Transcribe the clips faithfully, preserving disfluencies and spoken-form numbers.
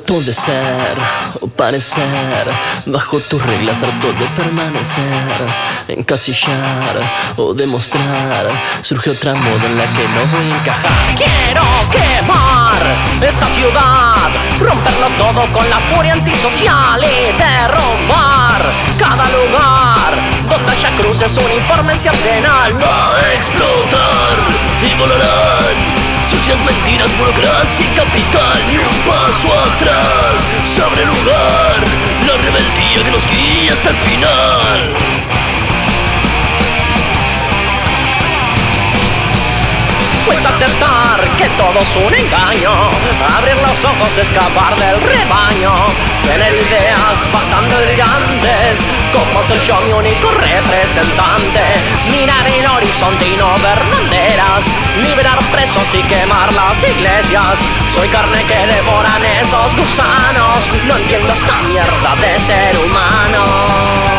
harto de ser o parecer bajo tus reglas, harto de permanecer, encasillar o demostrar. Surge otra moda en la que no voy a encajar. Quiero quemar esta ciudad, romperlo todo con la furia antisocial y derrumbar cada lugar donde haya cruces, uniformes y arsenal. Va a explotar y volarán sucias mentiras, burocracia y capital. Ni un paso atrás se abre lugar, la rebeldía que nos guía hasta el final. Cuesta aceptar que todo es un engaño, abrir los ojos, escapar del rebaño, tener ideas bastante brillantes, como soy yo mi único representante, mirar el horizonte y no ver banderas, liberar presos y quemar las iglesias. Soy carne que devoran esos gusanos, no entiendo esta mierda de ser humano.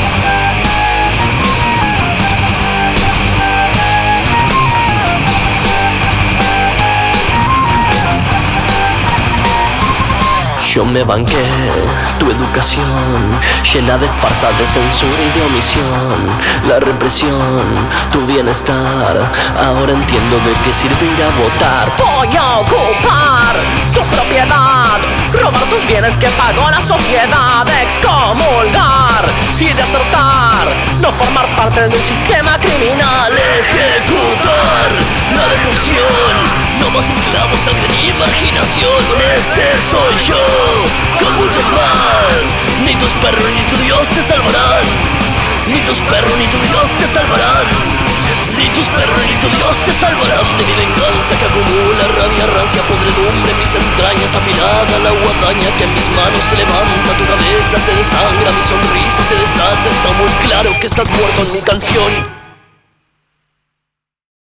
Yo me banqué tu educación llena de farsa, de censura y de omisión. La represión, tu bienestar, ahora entiendo de qué sirve ir a votar. Voy a ocupar tu propiedad, robar tus bienes que pagó la sociedad, excomulgar y desertar, no formar parte de un sistema criminal. Ejecutar la destrucción, no más esclavos, sangre ni imaginación. Este soy yo, con muchos más. Ni tus perros ni tu Dios te salvarán. Ni tus perros ni tu Dios te salvarán. Ni tus perros ni tu Dios te salvarán de mi venganza que acumula rabia, rancia, podredumbre en mis entrañas. Afilada la guadaña que en mis manos se levanta, tu cabeza se desangra, mi sonrisa se desata. Está muy claro que estás muerto en mi canción.